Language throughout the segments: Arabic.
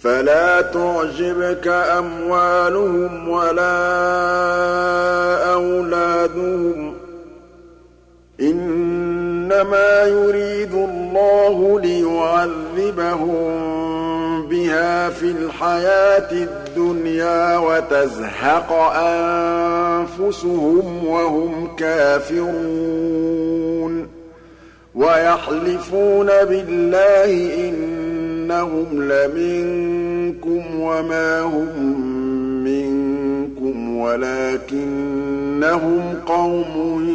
فلا تعجبك أموالهم ولا أولادهم إنما يريد الله ليعذبهم بها في الحياة الدنيا وتزهق أنفسهم وهم كافرون ويحلفون بالله إنهم لمنكم وما هم منكم ولكنهم قوم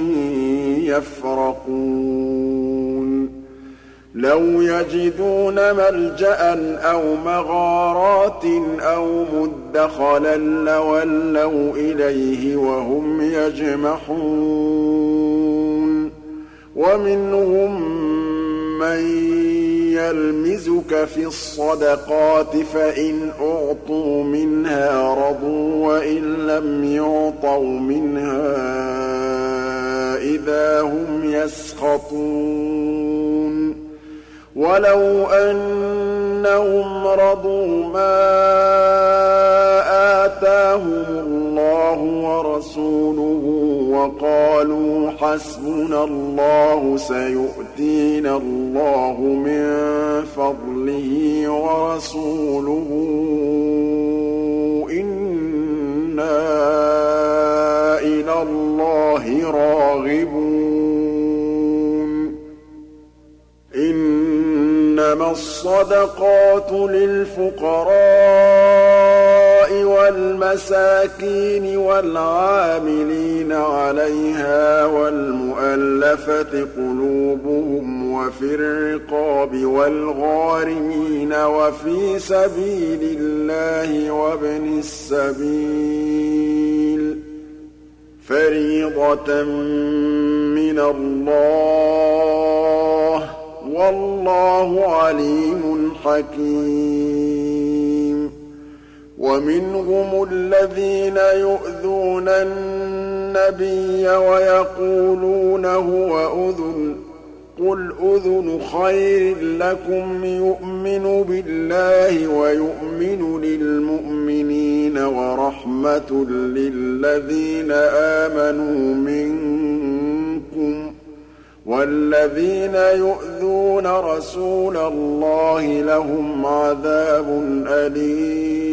يفرقون لو يجدون ملجأ أو مغارات أو مدخلا لولوا إليه وهم يجمحون ومنهم من يلمزك في الصدقات فإن أعطوا منها رضوا وإن لم يعطوا منها إذا هم يسخطون ولو أنهم رضوا ما آتاهم الله ورسوله وقالوا حسبنا الله سيؤتينا الله من فضله ورسوله إنا إلى الله راغبون إنما الصدقات للفقراء والمساكين والعاملين عليها والمؤلفة قلوبهم وفي الرقاب والغارمين وفي سبيل الله وابن السبيل فريضة من الله والله عليم حكيم ومنهم الذين يؤذون النبي ويقولون هو أذن قل أذن خير لكم يؤمن بالله ويؤمن للمؤمنين ورحمة للذين آمنوا منكم والذين يؤذون رسول الله لهم عذاب أليم